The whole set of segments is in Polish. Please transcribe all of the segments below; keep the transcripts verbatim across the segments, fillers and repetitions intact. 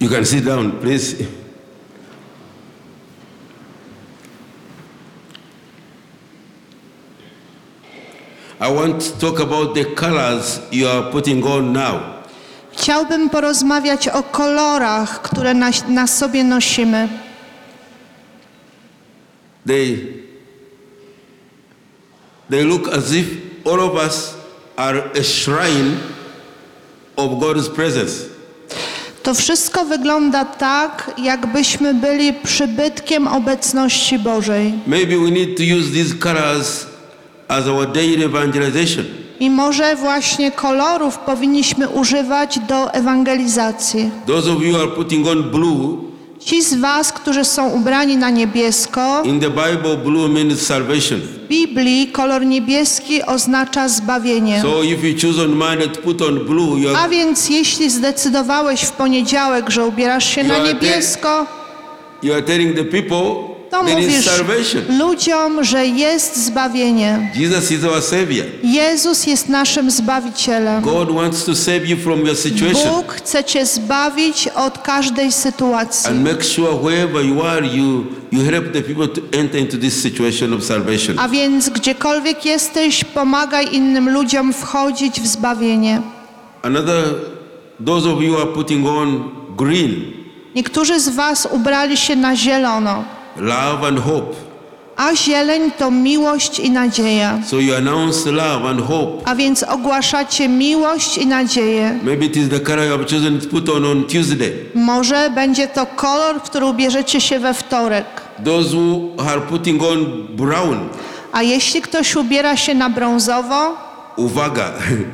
You can sit down, please. I want to talk about the colors you are putting on now. Chciałbym porozmawiać o kolorach, które na, na sobie nosimy. They, they look as if all of us are a shrine of God's presence. To wszystko wygląda tak, jakbyśmy byli przybytkiem obecności Bożej. Maybe we need to use these colors as our daily evangelization. I może właśnie kolorów powinniśmy używać do ewangelizacji. Those of you are putting on blue. Ci z was, którzy są ubrani na niebiesko, In the Bible, blue means salvation. w Biblii kolor niebieski oznacza zbawienie. So if you choose on Monday to put on blue, you A are, więc jeśli zdecydowałeś w poniedziałek, że ubierasz się na niebiesko, you are telling the people to there is mówisz salvation. ludziom, że jest zbawienie. Jesus is our Savior. Jezus jest naszym Zbawicielem. God wants to save you from your situation Bóg chce cię zbawić od każdej sytuacji. and make sure wherever you are, you, you help the people to enter into this situation of salvation. A więc gdziekolwiek jesteś, pomagaj innym ludziom wchodzić w zbawienie. Another, those of you are putting on green, Niektórzy z was ubrali się na zielono, love and hope. a zieleń to miłość i nadzieja. So you announce love and hope. A więc ogłaszacie miłość i nadzieję. Maybe it is the color you have chosen to put on on Tuesday. Może będzie to kolor, w który ubierzecie się we wtorek. Those who are putting on brown, A jeśli ktoś ubiera się na brązowo, uwaga.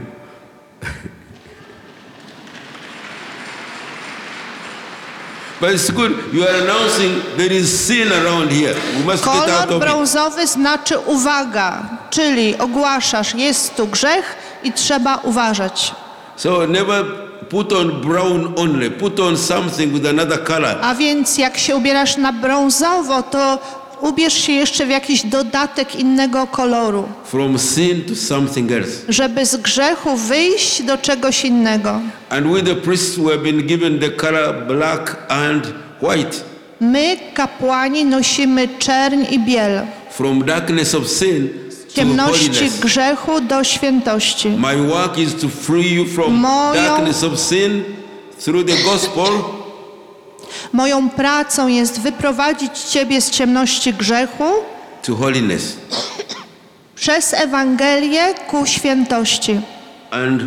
But it's good. You are announcing there is sin around here. We must get out kolor of it. brązowy znaczy uwaga, czyli ogłaszasz, jest tu grzech i trzeba uważać. So never put on brown only. Put on something with another color. A więc jak się ubierasz na brązowo, to ubierz się jeszcze w jakiś dodatek innego koloru, From sin to something else. żeby z grzechu wyjść do czegoś innego. And we the priests who have been given the color black and white. My, kapłani, nosimy czerń i biel, From darkness of sin to ciemności holiness. grzechu do świętości. My work is to free you from Moją- darkness of sin through the gospel Moją pracą jest wyprowadzić ciebie z ciemności grzechu to holiness. przez Ewangelię ku świętości. And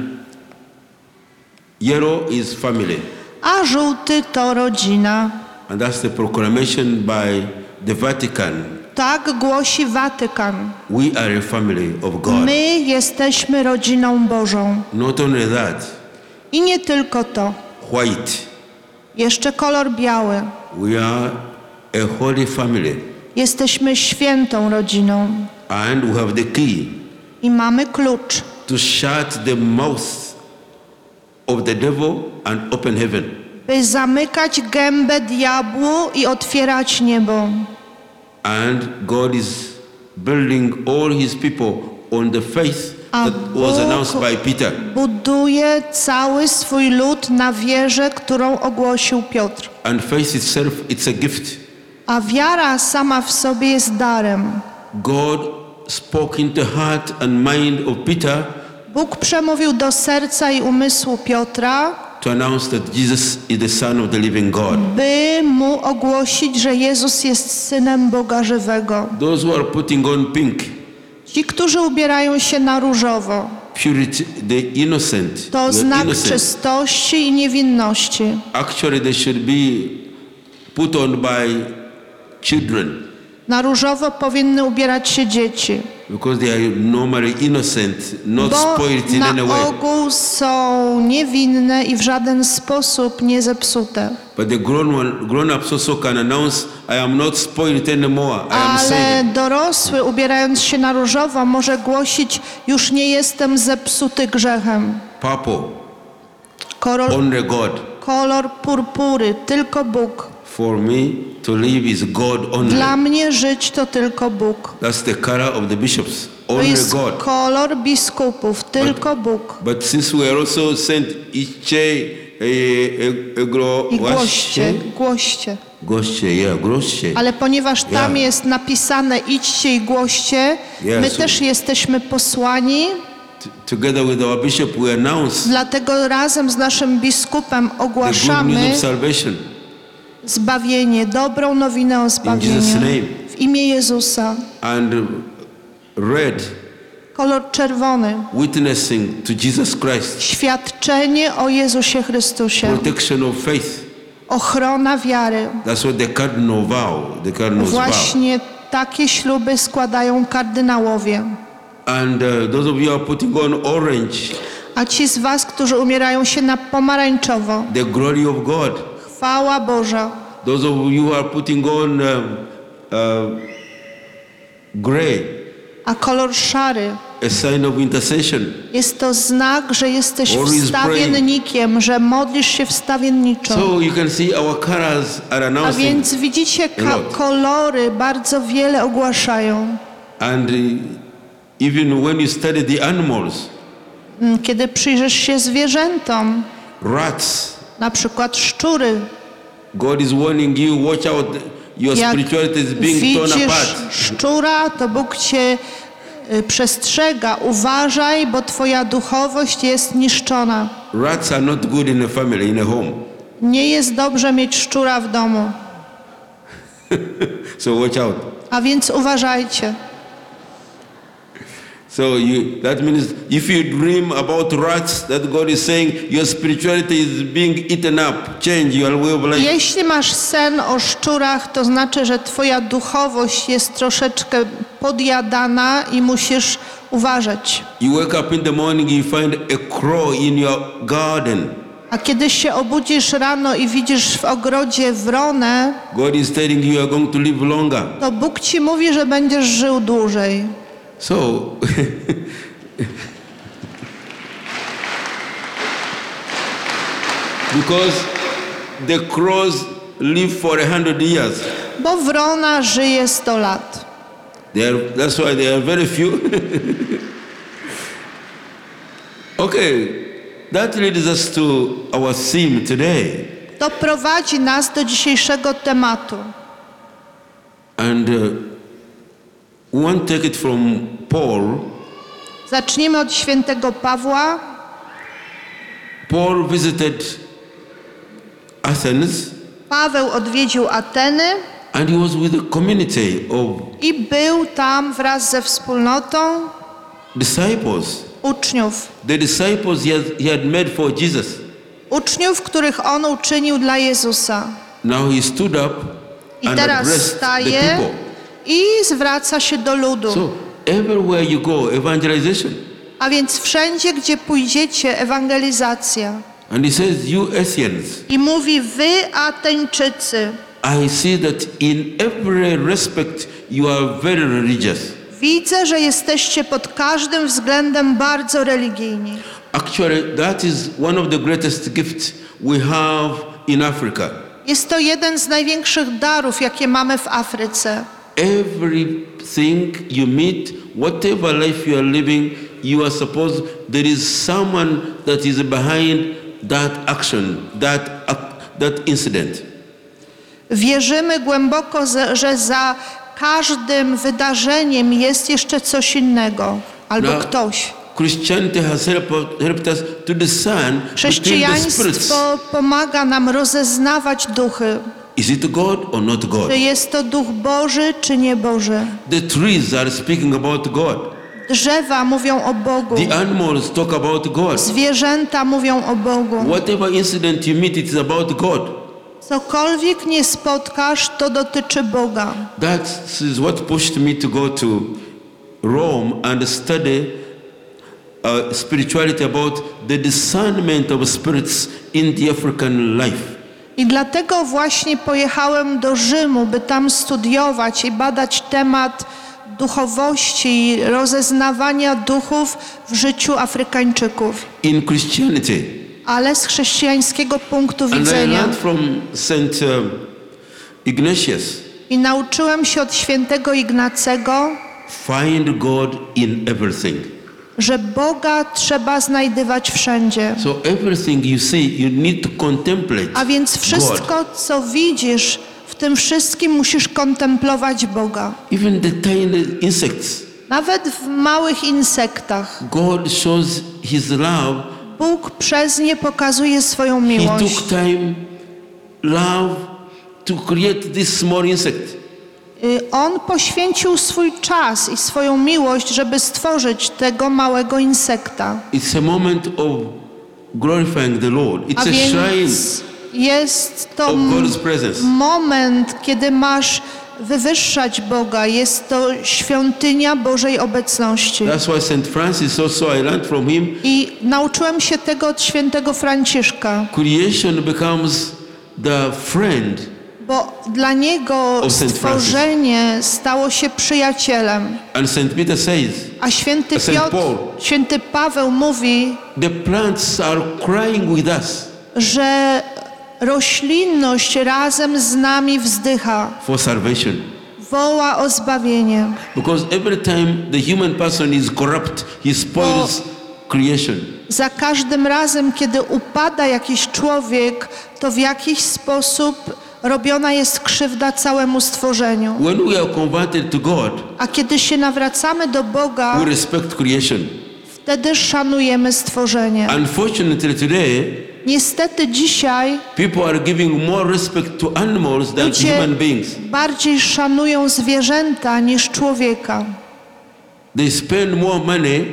yellow is family. A żółty to rodzina. And that's the proclamation by the Vatican. Tak głosi Watykan. We are a family of God. My jesteśmy rodziną Bożą. Not only that, I nie tylko to. white. Jeszcze kolor biały. We are a holy family. Jesteśmy świętą rodziną. And we have the key I mamy klucz, to shut the mouth of the devil and open heaven. by zamykać gębę diabłu i otwierać niebo. And God is building all his people on the faith A that was announced Bóg by Peter. buduje cały swój lud na wierze, którą ogłosił Piotr. And faith itself, it's a gift. A wiara sama w sobie jest darem. God spoke into heart and mind of Peter Bóg przemówił do serca i umysłu Piotra, to announce that Jesus is the Son of the living God. by mu ogłosić, że Jezus jest Synem Boga żywego. Those who are putting on pink, Ci, którzy ubierają się na różowo, purity, the innocent, to you're znak innocent. czystości i niewinności. Actually, they should be put on by children Na różowo powinny ubierać się dzieci, because they are normally innocent, not bo spoiled in any na way. ogół są niewinne i w żaden sposób nie zepsute. But the grown one, grown-ups also can announce, I am not spoiled anymore, I am Ale saved. dorosły, ubierając się na różowo, może głosić, już nie jestem zepsuty grzechem. Purple, Kolor, only God. kolor purpury, tylko Bóg. For me to live is God only. Dla mnie żyć to tylko Bóg. That's the color of the bishops. To only jest God. kolor biskupów, tylko Bóg. But since we are also sent iście eglo I głoście, głoście. Goście, yeah, głoście. Ale ponieważ tam Yeah. jest napisane idźcie i głoście, Yeah, my so- też jesteśmy posłani, T- Together with our bishop, we announce dlatego razem z naszym biskupem the good ogłaszamy news of salvation. zbawienie, dobrą nowinę o Jesus' zbawieniu name. w imię Jezusa. And red, Kolor czerwony, witnessing to Jesus Christ, świadczenie o Jezusie Chrystusie, protection of faith. ochrona wiary. That's what the cardinal vow, the cardinals vow. Właśnie takie śluby składają kardynałowie. And uh, those of you are putting on orange, A ci z was, którzy umierają się na pomarańczowo, the glory of God. chwała Boża. Those of you who are putting on um, uh, gray, A kolor szary a sign of intercession. jest to znak, że jesteś Always wstawiennikiem, że modlisz się wstawienniczo. So you can see our colors are A announcing. więc widzicie, a ka- lot. kolory bardzo wiele ogłaszają. And uh, even when you study the animals, Mm, Kiedy przyjrzysz się zwierzętom, rats, na przykład szczury, God is warning you, watch out, your jak spirituality is being torn widzisz apart. szczura, to Bóg cię y, przestrzega. Uważaj, bo twoja duchowość jest niszczona. Rats are not good in a family, in a home. Nie jest dobrze mieć szczura w domu, So watch out. a więc uważajcie. So you, that means if you dream about rats, that God is saying your spirituality is being eaten up. Change your way of life. Jeśli masz sen o szczurach, to znaczy, że twoja duchowość jest troszeczkę podjadana i musisz uważać. You wake up in the morning, you find a crow in your garden. A kiedy się obudzisz rano i widzisz w ogrodzie wronę, God is telling you you are going to live longer. to Bóg ci mówi, że będziesz żył dłużej. So, because the crows live for a hundred years, Bo wrona żyje sto lat. they are, that's why there are very few. Okay, that leads us to our theme today. To prowadzi nas do dzisiejszego tematu. And uh, we want to take it from Paul. Zacznijmy od świętego Pawła. Paul visited Athens Paweł odwiedził Ateny and he was with a community of i był tam wraz ze wspólnotą disciples. uczniów. The disciples he had, he had made for Jesus. Uczniów, których on uczynił dla Jezusa. Now he stood up I and teraz addressed the staje people. i zwraca się do ludu. So everywhere you go, evangelization. A więc wszędzie, gdzie pójdziecie, ewangelizacja. And he says, you Athenians, I mówi, wy Ateńczycy, I see that in every respect you are very religious. widzę, że jesteście pod każdym względem bardzo religijni. Actually, that is one of the greatest gifts we have in Africa. Jest to jeden z największych darów, jakie mamy w Afryce. Everything you meet, whatever life you are living, you are supposed, there is someone that is behind that action, that, ac- that incident. Wierzymy głęboko, ze- że za każdym wydarzeniem jest jeszcze coś innego, albo Now, ktoś. Christianity has helped, helped us to discern between the spirits. Chrześcijaństwo pomaga nam rozeznawać duchy. Is it God or not God? Czy jest to duch Boży, czy nie Boży. The trees are speaking about God. Drzewa mówią o Bogu. The animals talk about God. Zwierzęta mówią o Bogu. Whatever incident you meet, it's about God. Cokolwiek nie spotkasz, to dotyczy Boga. That is what pushed me to go to Rome and study uh, spirituality about the discernment of spirits in the African life. I dlatego właśnie pojechałem do Rzymu, by tam studiować i badać temat duchowości, rozeznawania duchów w życiu Afrykańczyków. In Christianity. Ale z chrześcijańskiego punktu And I widzenia. learned from Saint um, Ignatius I nauczyłem się od świętego Ignacego, find God in everything. że Boga trzeba znajdywać wszędzie. So everything you see, you need to contemplate A więc wszystko, God. co widzisz, w tym wszystkim musisz kontemplować Boga. Even the tiny insects, Nawet w małych insektach God shows His love. Bóg przez nie pokazuje swoją He miłość. took time, love to create this small insect. Y, On poświęcił swój czas i swoją miłość, żeby stworzyć tego małego insekta. It's a moment of glorifying the Lord. A It's a shrine więc jest to of m- God's presence. moment, kiedy masz wywyższać Boga. Jest to świątynia Bożej obecności. That's why Saint Francis also, I learned from him, I nauczyłem się tego od świętego Franciszka, creation becomes the friend. bo dla niego Of Saint stworzenie stało się przyjacielem. And Saint Peter says, A święty Saint Piotr, Paul. święty Paweł mówi, the plants are crying with us że roślinność razem z nami wzdycha, for salvation. woła o zbawienie. Because every time the human person is corrupt, he spoils creation. Za każdym razem, kiedy upada jakiś człowiek, to w jakiś sposób robiona jest krzywda całemu stworzeniu. When we are converted to God, A kiedy się nawracamy do Boga, we respect creation. wtedy szanujemy stworzenie. Unfortunately today, Niestety dzisiaj people are giving more respect to animals than to ludzie human beings. bardziej szanują zwierzęta niż człowieka. They spend more money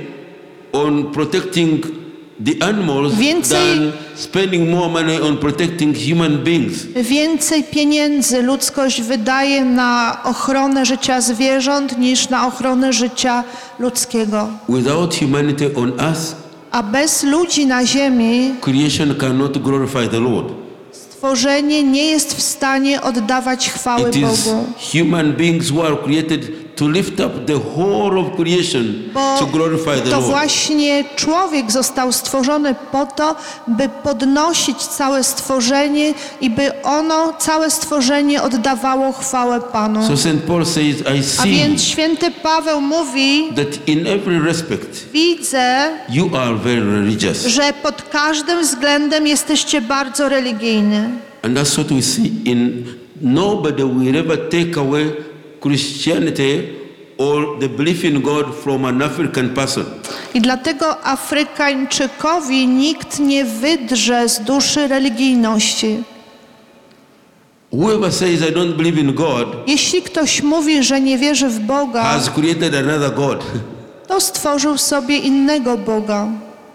on protecting the animals Więcej- than spending more money on protecting human beings. Więcej pieniędzy ludzkość wydaje na ochronę życia zwierząt niż na ochronę życia ludzkiego. Without humanity on earth, A bez ludzi na ziemi creation cannot glorify the Lord. stworzenie nie jest w stanie oddawać chwały It is Bogu. human beings who are created to lift up the whole of creation Bo to glorify the to Lord. właśnie człowiek został stworzony po to, by podnosić całe stworzenie i by ono, całe stworzenie oddawało chwałę Panu. So Saint Paul says, I A see więc święty Paweł mówi, that in every respect widzę, you are very religious. że pod każdym względem jesteście bardzo religijni. And that's what we see in nobody will ever take away Christianity or the belief in God from an African person. I dlatego Afrykańczykowi nikt nie wydrze z duszy religijności. Whoever says I don't believe in God Jeśli ktoś mówi, że nie wierzy w Boga, has created another God. to stworzył sobie innego Boga.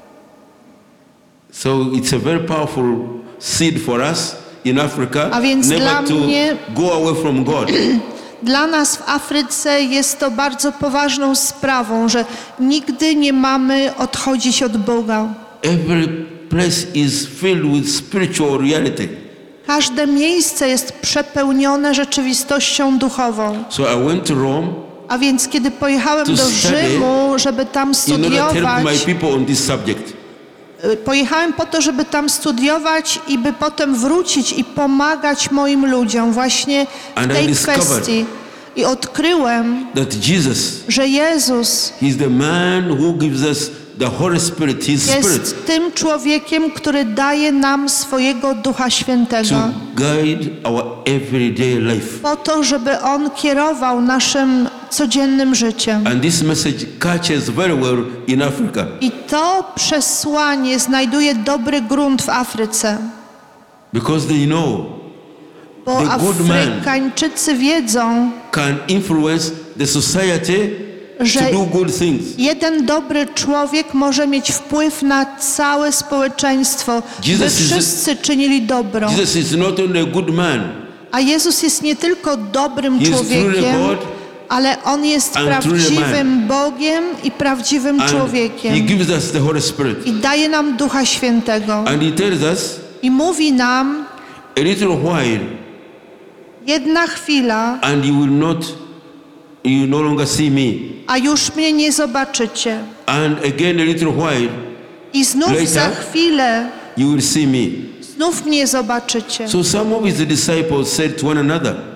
So it's a very powerful seed for us in Africa, A więc dla never to mnie- go away from God. Dla nas w Afryce jest to bardzo poważną sprawą, że nigdy nie mamy odchodzić od Boga. Every place is filled with spiritual reality. Każde miejsce jest przepełnione rzeczywistością duchową. So I went to Rome A więc kiedy pojechałem To do study Rzymu, żeby tam in order to help studiować, my people on this subject. y, pojechałem po to, żeby tam studiować i by potem wrócić i pomagać moim ludziom właśnie w And I tej discovered kwestii. I odkryłem, That Jesus, że Jezus He's the man who gives us the Holy Spirit, His Spirit, jest tym człowiekiem, który daje nam swojego Ducha Świętego to guide our everyday life. po to, żeby On kierował naszym codziennym życiem. And this message catches very well in Africa. I to przesłanie znajduje dobry grunt w Afryce, Because they know bo The good man Afrykańczycy wiedzą, can influence the society że to do good things. jeden dobry człowiek może mieć wpływ na całe społeczeństwo, by Jesus is- wszyscy czynili dobro. Jesus is not only a good man, A Jezus jest nie tylko dobrym He is człowiekiem, truly God ale On jest and truly prawdziwym Bogiem i prawdziwym and He człowiekiem. gives us the Holy Spirit. I daje nam Ducha Świętego. And He tells us, I mówi nam, a little while jedna chwila, and you will not, you no longer see me. a już mnie nie zobaczycie. And again a little while, I znów Later. za chwilę, you will see me. znów mnie zobaczycie. So some of His disciples said to one another,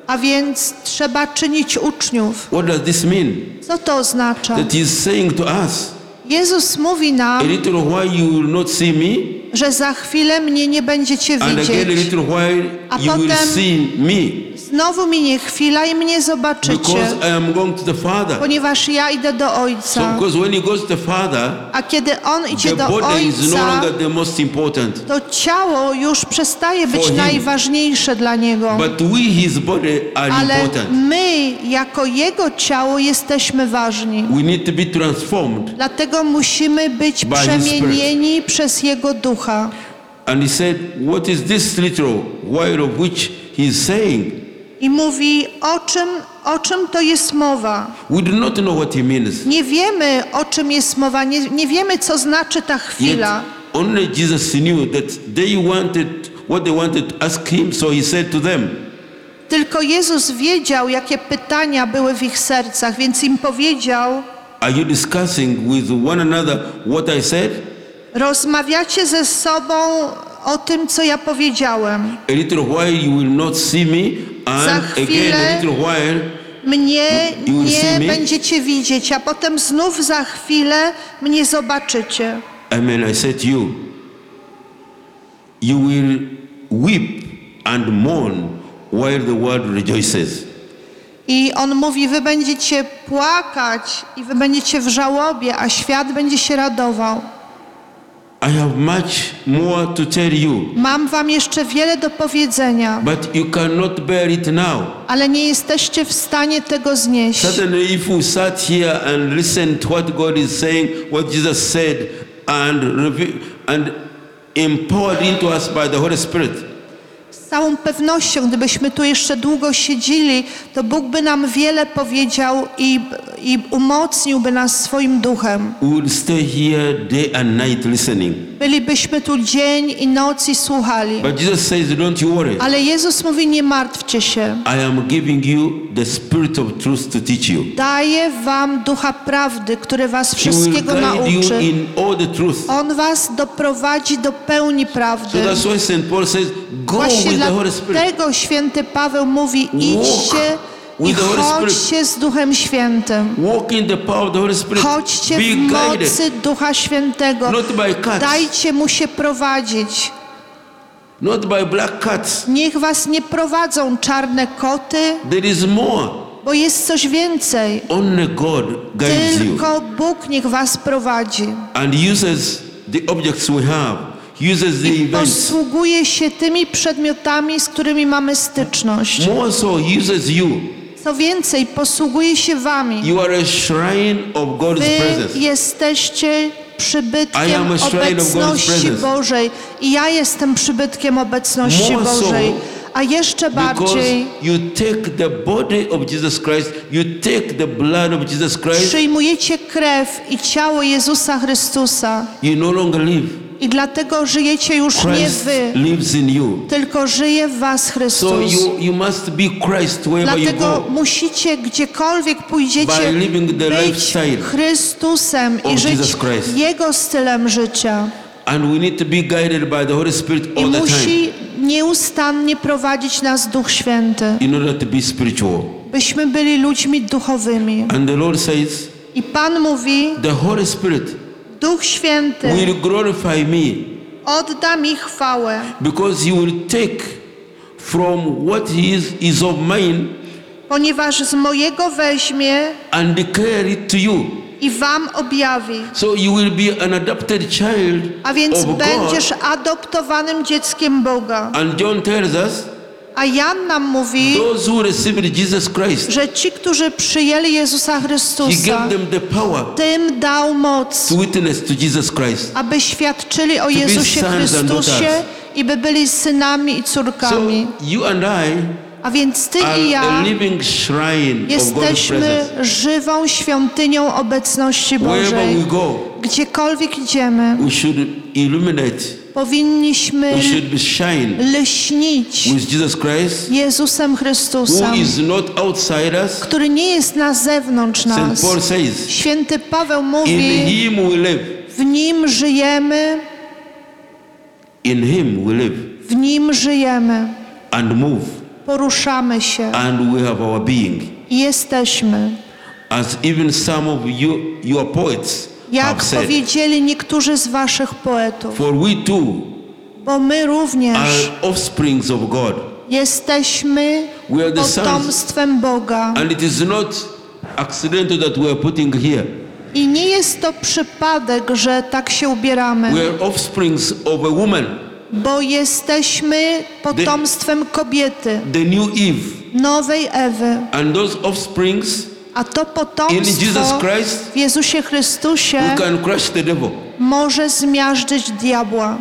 A więc trzeba czynić uczniów. What does this mean? Co to oznacza? That he's saying to us, Jezus mówi a nam, little while you will not see me, że za chwilę mnie nie będziecie and again a widzieć. little while A you will potem- see me, Znowu minie chwila i mnie zobaczycie, because I am going to the Father. ponieważ ja idę do So Ojca. because when he goes to the Father, A kiedy On idzie the do body is no Ojca, longer the most important, to ciało już przestaje być For him. najważniejsze dla Niego. but we, his body, are Ale important. my, jako Jego ciało, jesteśmy ważni. We need to be transformed. Dlatego musimy być By His przemienieni przez Jego Ducha. And he said, what is this little while of which he is saying? I mówi, o czym, o czym to jest mowa. We do not know what he means. Nie wiemy, o czym jest mowa, nie, nie wiemy, co znaczy ta Yet chwila. only Jesus knew that they wanted what they wanted to ask him, so he said to them, Tylko Jezus wiedział, jakie pytania były w ich sercach, więc im powiedział, are you discussing with one another what I said? rozmawiacie ze sobą o tym, co ja powiedziałem. A little while you will not see me, Za and again chwilę a little while Mnie You will see nie me? będziecie widzieć, a potem znów za chwilę mnie zobaczycie. Amen. I said to you, you will weep and mourn while the world rejoices. I on mówi, wy będziecie płakać i wy będziecie w żałobie, a świat będzie się radował. I have much more to tell you, Mam wam jeszcze wiele do powiedzenia, but you cannot bear it now. ale nie jesteście w stanie tego znieść. Certainly, if we sat here and listened to what God is saying, what Jesus said, and reveal, and empowered into us by the Holy Spirit, Z całą pewnością, gdybyśmy tu jeszcze długo siedzieli, to Bóg by nam wiele powiedział i, i umocniłby nas swoim duchem. we would stay here day and night listening. Bylibyśmy tu dzień i noc i słuchali. But Jesus says, don't you worry. Ale Jezus mówi, nie martwcie się. I am giving you the Spirit of truth to teach you. Daję wam ducha prawdy, który was He will wszystkiego guide you nauczy. in all the truth. On was doprowadzi do pełni So prawdy. that's why Saint Paul says, go Właśnie with the Holy Spirit. dlatego święty Paweł mówi, idźcie i with the Holy Spirit. chodźcie z Duchem Świętym. Walk in the power of the Holy Spirit. Chodźcie Be w guided, mocy Ducha Świętego. not by cats, Dajcie mu się prowadzić. not by black cats. Niech was nie prowadzą czarne koty, There is more. bo jest coś więcej. Only God guides you Tylko Bóg niech was prowadzi. and uses the objects we have, uses the I events. posługuje się tymi przedmiotami, z którymi mamy styczność. More so, uses you. Co więcej, posługuje się wami. You are a shrine of God's Wy presence. jesteście I przybytkiem am a shrine of God's obecności presence. Bożej. I ja jestem przybytkiem obecności More so, Bożej. A jeszcze Because bardziej you take the body of Jesus Christ, you take the blood of Jesus Christ, przyjmujecie krew i ciało Jezusa Chrystusa. you no longer live. I dlatego żyjecie już nie Christ wy, lives in you. tylko żyje w was So Chrystus. you, you must be Christ wherever you Dlatego go. musicie gdziekolwiek pójdziecie By living the być lifestyle Chrystusem i of żyć Jesus Christ. Jego stylem życia. And we need to be guided by the Holy Spirit I all the time musi nieustannie prowadzić nas Duch Święty, in order to be spiritual. byśmy byli ludźmi duchowymi. And the Lord says, I Pan mówi, the Holy Spirit Duch Święty will glorify me odda mi chwałę, because He will take from what he is, is of mine ponieważ z mojego weźmie and declare it to you. i wam objawi. So you will be an adopted child A więc of God. będziesz adoptowanym dzieckiem Boga. And John tells us, A Jan nam mówi, those who received Jesus Christ, że ci, którzy przyjęli Jezusa He Chrystusa, gave them the power tym dał moc, to witness to Jesus Christ. aby świadczyli o be Jezusie sons and Chrystusie daughters. i by byli synami i So córkami. you and I A więc ty are i a ja living shrine of God's jesteśmy presence. żywą świątynią obecności Wherever Bożej. we go, Gdziekolwiek idziemy, we should illuminate, powinniśmy we should be shine lśnić with Jesus Christ, Jezusem Chrystusem, who is not outside us. który nie jest na zewnątrz Saint nas. Paul says, Święty Paweł in mówi, Him we live, w Nim żyjemy, in Him we live w Nim żyjemy and move. Poruszamy się and we have our being. i jesteśmy. As even some of you, your poets Jak have said, powiedzieli niektórzy z waszych poetów, for we too bo my również are offsprings of God. jesteśmy We are the sons. potomstwem Boga. And it is not accidental that we are putting here. I nie jest to przypadek, że tak się ubieramy, We are offsprings of a woman, bo jesteśmy potomstwem kobiety, the new Eve. nowej Ewy. And those offsprings, A to in Jesus potomstwo Christ, w Jezusie Chrystusie we can crush the devil. może zmiażdżyć diabła.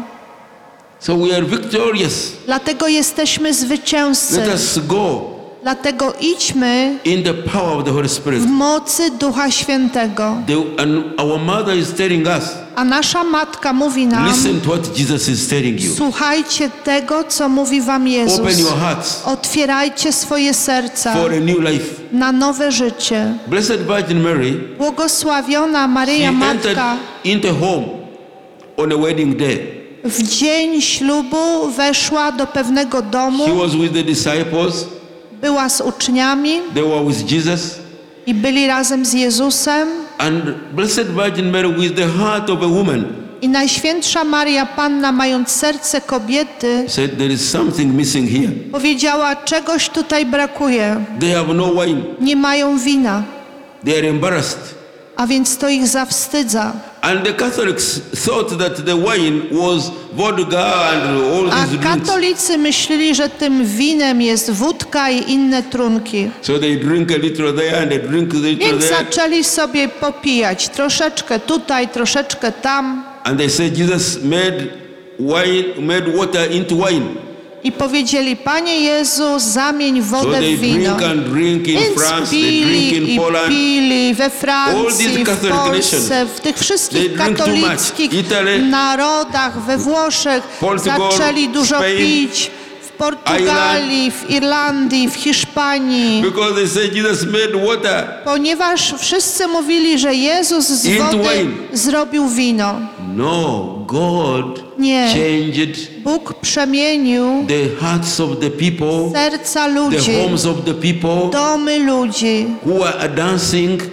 So we are victorious. Dlatego jesteśmy zwycięzcy. Let us go Dlatego idźmy in the power of the Holy Spirit. w mocy Ducha Świętego. The, and our mother is telling us, A nasza Matka mówi nam, listen to what Jesus is telling you. słuchajcie tego, co mówi wam Jezus. Open your hearts Otwierajcie swoje serca for a new life. na nowe życie. Blessed Virgin Mary, Błogosławiona she Maryja entered Matka into home on a wedding day. w dzień ślubu weszła do pewnego domu, She was with the disciples. była z uczniami They were with Jesus. i byli razem z Jezusem. And Blessed Virgin Mary, with the heart of a woman, I Najświętsza Maria Panna, mając serce kobiety, said, there is something missing here. powiedziała, czegoś tutaj brakuje. They have no wine. Nie mają wina, They are embarrassed. a więc to ich zawstydza. And the Catholics thought that the wine was vodka and all A these drinks. katolicy myśleli, że tym winem jest wódka i inne trunki. So they drink a little there and they drink a little Więc there. zaczęli sobie popijać troszeczkę tutaj, troszeczkę tam And they said Jesus made wine, made water into wine. i powiedzieli, Panie Jezu, zamień So wodę they w wino. drink and drink in Więc France, they drink pili in i Poland. pili we All Francji, these w Catholic Polsce, nations. w tych They wszystkich drink too much. katolickich Italy, narodach, we Włoszech Portugal, zaczęli dużo Spain, pić, w Portugalii, w Irlandii, w Hiszpanii, because they said Jesus made water ponieważ wszyscy mówili, że Jezus z into wody wine. zrobił wino. No, God Nie. changed Bóg przemienił the hearts of the people, serca the ludzi, homes of the people domy ludzi, who are dancing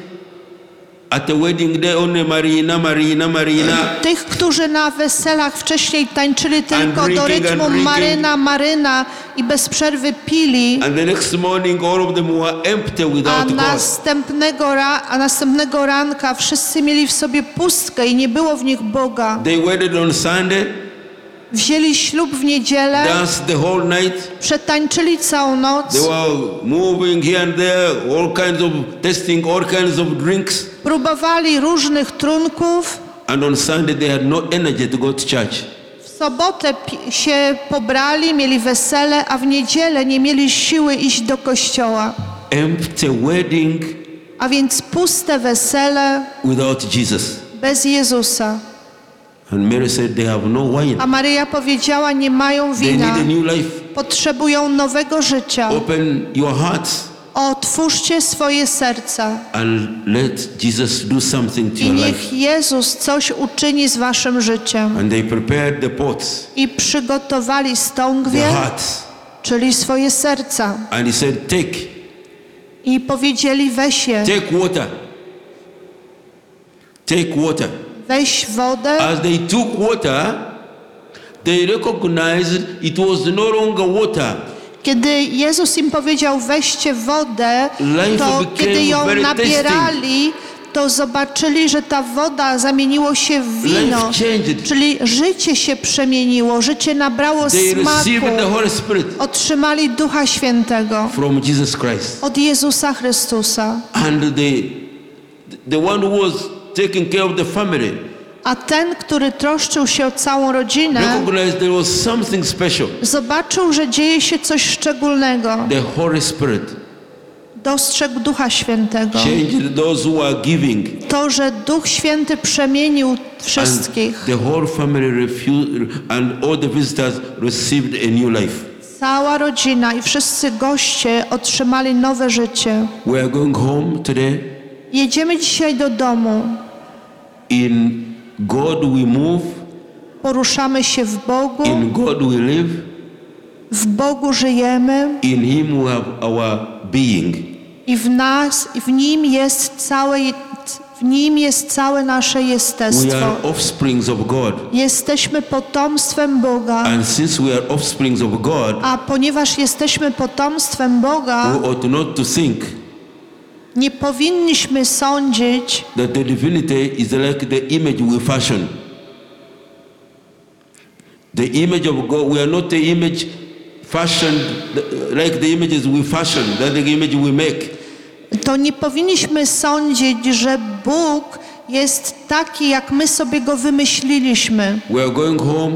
at the wedding day only Marina, Marina, Marina. tych, którzy na weselach wcześniej tańczyli tylko drinking, do and rytmu drinking. Maryna, Maryna i bez przerwy pili, And the next morning all of them were empty a without God. następnego, ra- a następnego ranka wszyscy mieli w sobie pustkę i nie było w nich Boga. They waited on Sunday, Wzięli ślub w niedzielę, danced the whole night. przetańczyli całą noc, They were moving here and there, all kinds of testing, all kinds of drinks. próbowali różnych trunków. And on Sunday they had no energy to go to church. W sobotę pi- się pobrali, mieli wesele, a w niedzielę nie mieli siły iść do kościoła. Empty wedding A więc puste wesele without Jesus. bez Jezusa. And Mary said they have no wine. A Maryja powiedziała, nie mają They wina, need a new life. potrzebują nowego życia. Open your hearts Otwórzcie swoje serca and let Jesus do something to i your life. niech Jezus coś uczyni z waszym życiem. And they prepared the pots, I przygotowali the stągwie, hearts. czyli swoje serca. And he said, take, I powiedzieli, weź je, take water. Take water. weź wodę. As they took water, they recognized it was no longer water. Kiedy Jezus im powiedział, weźcie wodę, Life to became kiedy ją very nabierali, to zobaczyli, że ta woda zamieniło się w wino. Life changed. Czyli życie się przemieniło, życie nabrało They smaku. received the Holy Spirit Otrzymali Ducha Świętego from Jesus Christ. od Jezusa Chrystusa. And the, the one who was taking care of the family A ten, który troszczył się o całą rodzinę, recognized there was something special. zobaczył, że dzieje się coś szczególnego. The Holy Spirit Dostrzegł Ducha Świętego. changed those who are giving. To, że Duch Święty przemienił And wszystkich. the whole family refused, and all the visitors received a new life. Cała rodzina i wszyscy goście otrzymali nowe życie. We are going home today. Jedziemy dzisiaj do domu. In God we move. Poruszamy się w Bogu. In God we live. W Bogu żyjemy In Him we have our being. i w nas, i w Nim jest całe, w Nim jest całe nasze We jestestwo. are offsprings of God. Jesteśmy potomstwem Boga, And since we are offsprings of God, a ponieważ jesteśmy potomstwem Boga, we ought not to think nie powinniśmy sądzić, that the divinity is like the image we fashion. The image of God, we are not the image fashioned like the images we fashion, that the image we make. to nie powinniśmy sądzić, że Bóg jest taki, jak my sobie Go wymyśliliśmy. We are going home,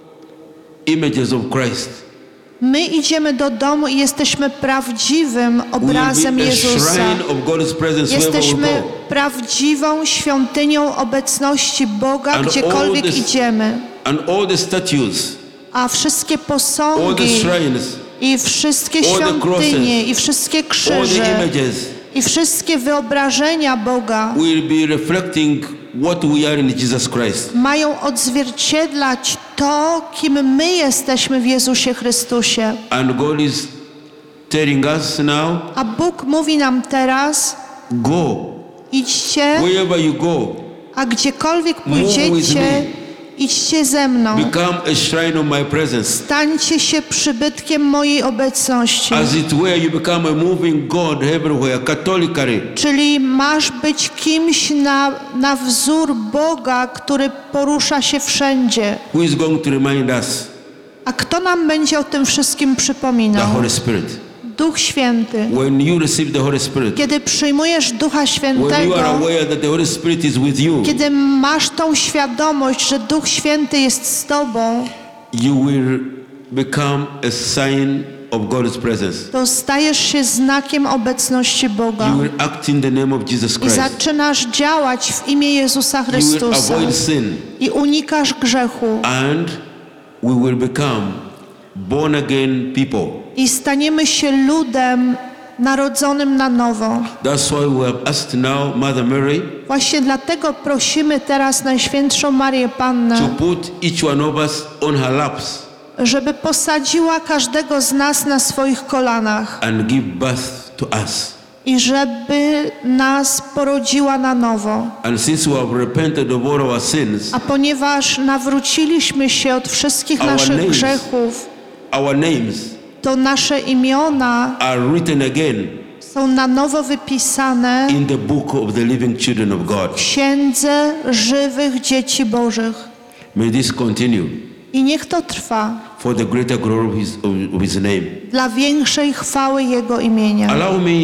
images of Christ. My idziemy do domu i jesteśmy prawdziwym obrazem We will be a Jezusa. shrine of God's presence wherever we Jesteśmy go. prawdziwą świątynią obecności Boga, And gdziekolwiek all this- idziemy. And all the statues, A wszystkie all the posągi shrines, i wszystkie all the świątynie crosses, i wszystkie all the krzyże images i wszystkie wyobrażenia Boga will be reflecting what we are in Jesus Christ. mają odzwierciedlać to, kim my jesteśmy w Jezusie Chrystusie. And God is telling us now, A Bóg mówi nam teraz, go. idźcie, Wherever you go, a gdziekolwiek Move with pójdziecie, me. idźcie ze mną. become a shrine of my presence. Stańcie się przybytkiem mojej obecności. As it were, you become a moving God everywhere, catholically. Czyli masz być kimś na, na wzór Boga, który porusza się wszędzie. Who is going to remind us? A kto nam będzie o tym wszystkim The przypominał? Holy Spirit. Duch Święty. When you receive the Holy Spirit, Kiedy przyjmujesz Ducha when you are Świętego, aware that the Holy Spirit is with you, kiedy masz tą świadomość, że Duch Święty jest z Tobą, you will become a sign of God's presence. to stajesz się znakiem obecności Boga. You will act in the name of Jesus I Christ. zaczynasz działać w imię Jezusa You will Chrystusa. avoid sin, I unikasz grzechu. and we will become born again people. I staniemy się ludem narodzonym na nowo. That's why we have asked now Mother Mary Właśnie dlatego prosimy teraz Najświętszą Marię to Pannę, put each one of us on her laps żeby posadziła każdego z nas na swoich kolanach and give birth to us. i żeby nas porodziła na nowo. And since we have repented of all our sins, A ponieważ nawróciliśmy się od wszystkich Our naszych names. grzechów, our names to nasze imiona are written again są na nowo wypisane in the book of the living children of w God. Księdze Żywych Dzieci Bożych. May this continue I niech to trwa for the greater glory of His, of, of his name. dla większej chwały Jego imienia. Allow me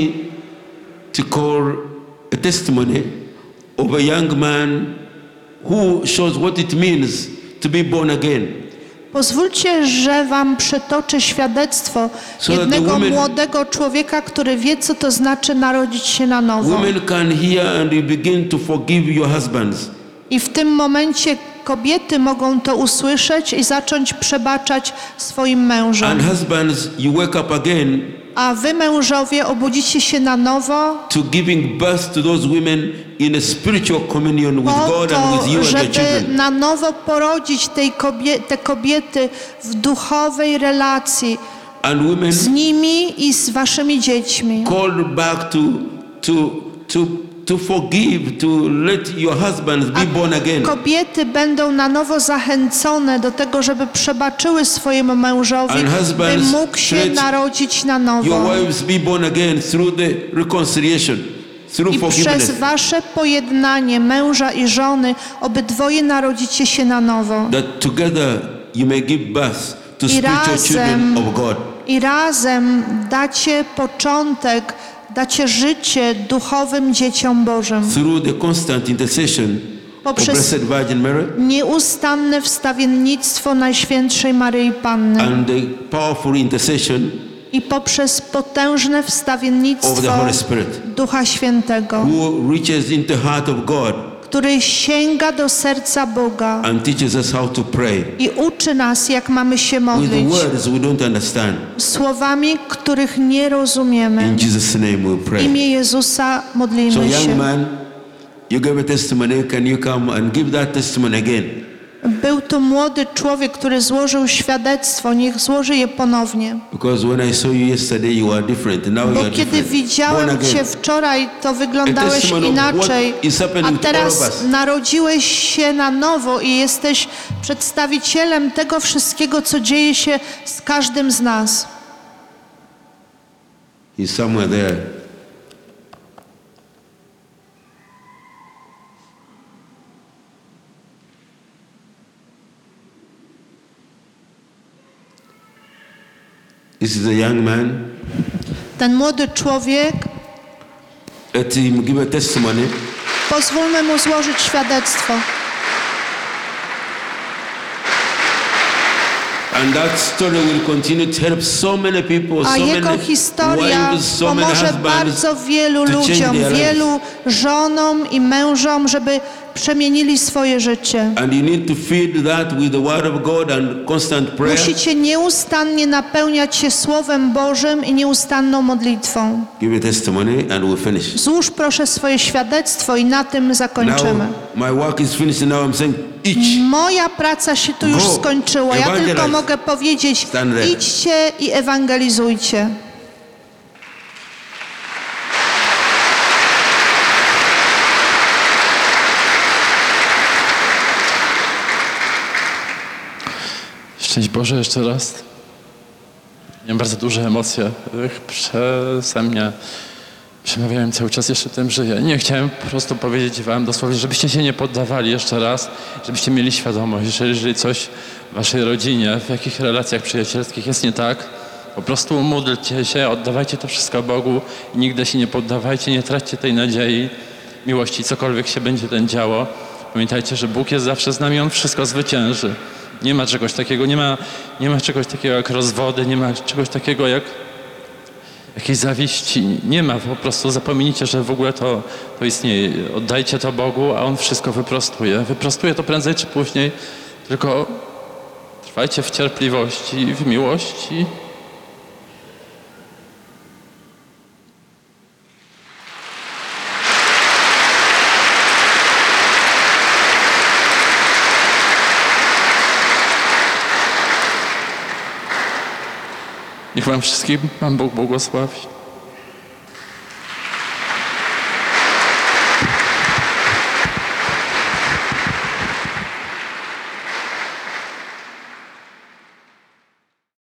to call a testimony of a young man who shows what it means to be born again. Pozwólcie, że wam przytoczę świadectwo So that jednego the women- młodego człowieka, który wie, co to znaczy narodzić się na nowo. Women can hear and you begin to forgive your husbands. I w tym momencie kobiety mogą to usłyszeć i zacząć przebaczać swoim mężom. And husbands, you wake up again A wy, mężowie, obudzicie się na nowo to giving birth to those women in a spiritual communion with po God and to, with you and your żeby children. na nowo porodzić tej kobie te kobiety w duchowej relacji And women z nimi i z waszymi dziećmi. called back to to to to forgive, to let your husbands be born again. Kobiety będą na nowo zachęcone do tego, żeby przebaczyły swojemu mężowi, And by husbands, mógł się let narodzić na Your nowo. wives be born again through the reconciliation, through I forgiveness. przez wasze pojednanie męża i żony obydwoje narodzicie się na nowo. That together you may give birth to I spiritual children razem, of God. I razem dacie początek, dacie życie duchowym dzieciom Bożym. Through the constant intercession of Poprzez Blessed Virgin Mary nieustanne wstawiennictwo Najświętszej Maryi Panny and the powerful intercession i poprzez potężne of the wstawiennictwo Holy Spirit, Ducha Świętego, who reaches into the heart of God który sięga do serca Boga and teaches us how to pray i uczy nas, jak mamy się with modlić, words we don't understand. słowami, których nie rozumiemy. In Jesus' name we W pray. imię Jezusa So modlimy young się. man, you gave a testimony. Can you come and give that testimony again? Był tu młody człowiek, który złożył świadectwo. Niech złoży je ponownie. Because when I saw you yesterday, you were different. Now you Bo are kiedy different. Born widziałem again. Cię wczoraj, to wyglądałeś testimony of inaczej. what is happening A to all teraz of us. narodziłeś się na nowo i jesteś przedstawicielem tego wszystkiego, co dzieje się z każdym z nas. He's somewhere there. This is a young man. Ten młody człowiek, Let him give a testimony. pozwólmy mu złożyć świadectwo. And that story will continue to help so many people, A so jego many historia wives, so many pomoże husbands bardzo wielu to change ludziom, their lives. wielu żonom i mężom, żeby przemienili swoje życie. And you need to feed that with the word of God and constant prayer. Musicie nieustannie napełniać się Słowem Bożym i nieustanną modlitwą. Give a testimony and we'll finish. Złóż proszę swoje świadectwo i na tym zakończymy. Now my work is finished. Now I'm saying each. Moja praca się tu już Go. skończyła. Ja Evangelize. tylko mogę powiedzieć, Stand there. idźcie i ewangelizujcie. Szczęść Boże jeszcze raz. Miałem bardzo duże emocje. Przeze mnie przemawiałem cały czas, jeszcze tym żyję. Nie chciałem po prostu powiedzieć wam dosłownie, żebyście się nie poddawali jeszcze raz, żebyście mieli świadomość, że jeżeli coś w waszej rodzinie, w jakich relacjach przyjacielskich jest nie tak, po prostu módlcie się, oddawajcie to wszystko Bogu i nigdy się nie poddawajcie, nie traćcie tej nadziei, miłości, cokolwiek się będzie ten działo. Pamiętajcie, że Bóg jest zawsze z nami, On wszystko zwycięży. Nie ma czegoś takiego, nie ma, nie ma czegoś takiego jak rozwody, nie ma czegoś takiego jak jakiejś zawiści. Nie ma, po prostu zapomnijcie, że w ogóle to, to istnieje. Oddajcie to Bogu, a On wszystko wyprostuje. Wyprostuje to prędzej czy później, tylko trwajcie w cierpliwości, w miłości. Niech wam wszystkim Pan Bóg błogosławi.